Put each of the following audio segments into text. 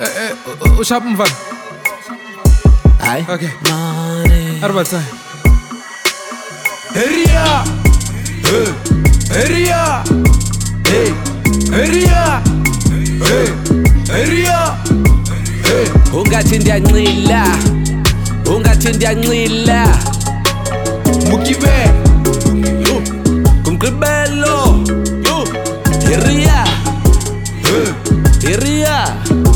Ushap mfana. Hayi. Okay. Money. Arbatsa. Area. Area. Hey. Area. Hey. Area. Hey. Ungathi ndiyancila. Ungathi ndiyancila. Mukibe. Yo. Kumgqibelo. Yo. Area. Area.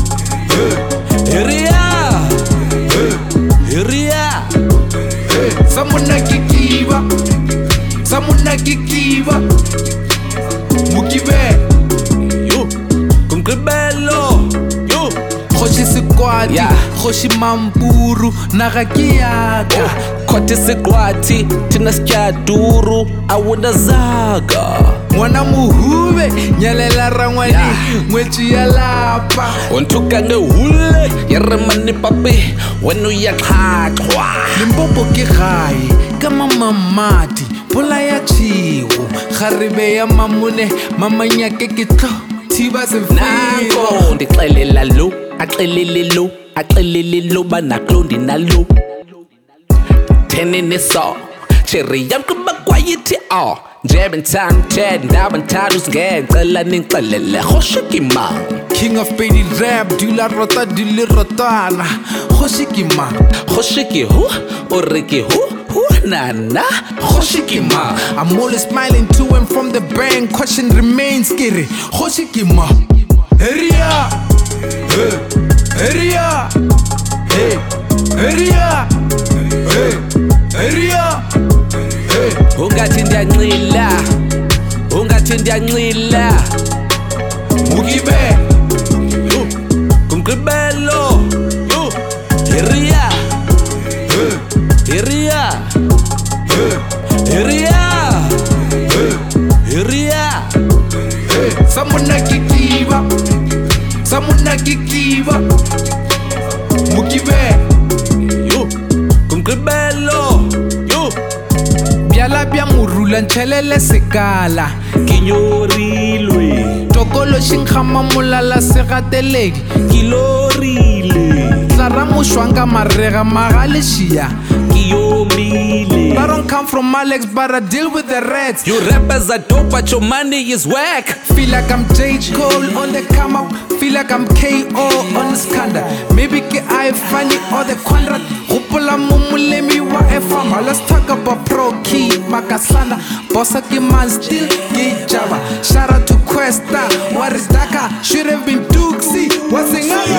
Area. Area. Samuna kikiba. Mukibe. Yo. Kumgqibelo. Yo. Khoshi sikwati, khoshi mampuru, nagakiyaka. Khothi sikwati, thina sityaduru, awuna zaga. Mwana muhube, nyalela rangwani, ngwetshi ya lapa. Onthuka ngehule, yeremani papi, wena uyaxhaxhwa. Limpopo ke gae, ka mamamati, pola ya chiwo. Kgarebe ya mamune, mamanyake ke tlo, thiba se Nanko ndixelela lo, axelele lo, axelele lo, banaklo ndinalo. Thenini so, cherry yam kuba kwayithi oh. Njebe ntanthe, ndaba nthalu singecela ningixelele khoshiki ma. King of baby rap, dula rota dili rotana. Khoshiki ma, Khoshiki hu, oriki hu, nana. khoshiki ma. I'm always smiling to and from the bank. Question remains scary. Khoshiki ma. Area. Area. Hey. Area. Hey. Area. Ungathi ndiyancila. Ungathi ndiyancila. Mukibe. Yo. Kumgqibelo. Yo. Area. Area. Area. Area. Samuna kikiba. Mukibe. Yo. Kumgqibelo. Yo. Byala bya murula nchelele sekala. Kinyorilwe. Tokolo xinkhama mulala segateleki. Kilorile. Tlara mushwanga marega magalexiya. Kiyomile. I don't come from Alex, but I deal with the rats. You rappers are dope, but your money is whack. Feel like I'm J. Cole on the come up. Feel like I'm KO on the scandal. Maybe I funny or the Conrad. Hopola mumulemi wa efama. Let's talk about pro key makasana. Bossa ki man still get java. Shout out to Questa. What is Daka? Should have been Dooksy. What's in